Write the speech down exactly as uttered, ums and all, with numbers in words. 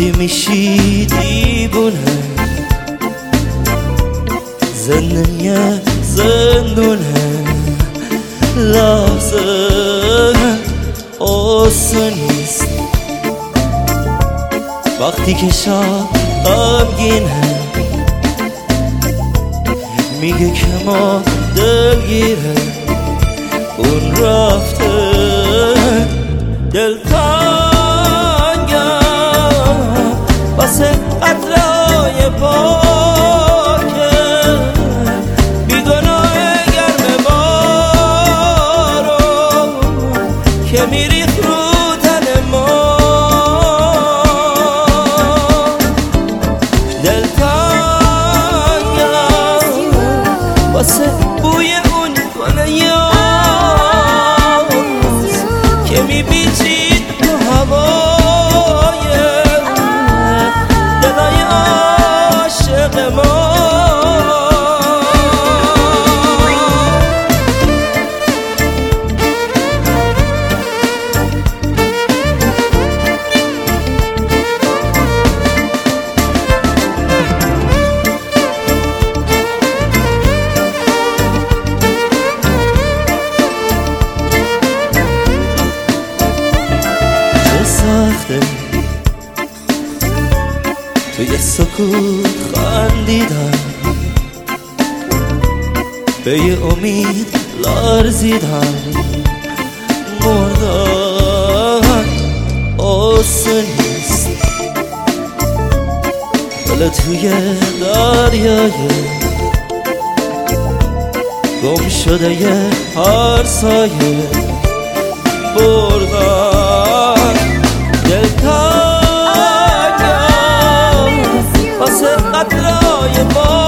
اگه میشی دیوونه زندگی زندونه لحظه آسون نیست وقتی که شب غمگینه میگه که ما دلگیره اون رفته دلتنگم واسه قطرهای پاکه بیگناه گرم بارو که میریخ رو تن ما دلتنگم واسه بوی اون گله یاس که میپیچید تو هوای دلای عاشق ما سخته توی سکوت خندیدم به یه امید لرزیدم مردن آسون نیست دل توی دریای گم شده یه هر سایه بردن دلتنگم واسه قطرهای ما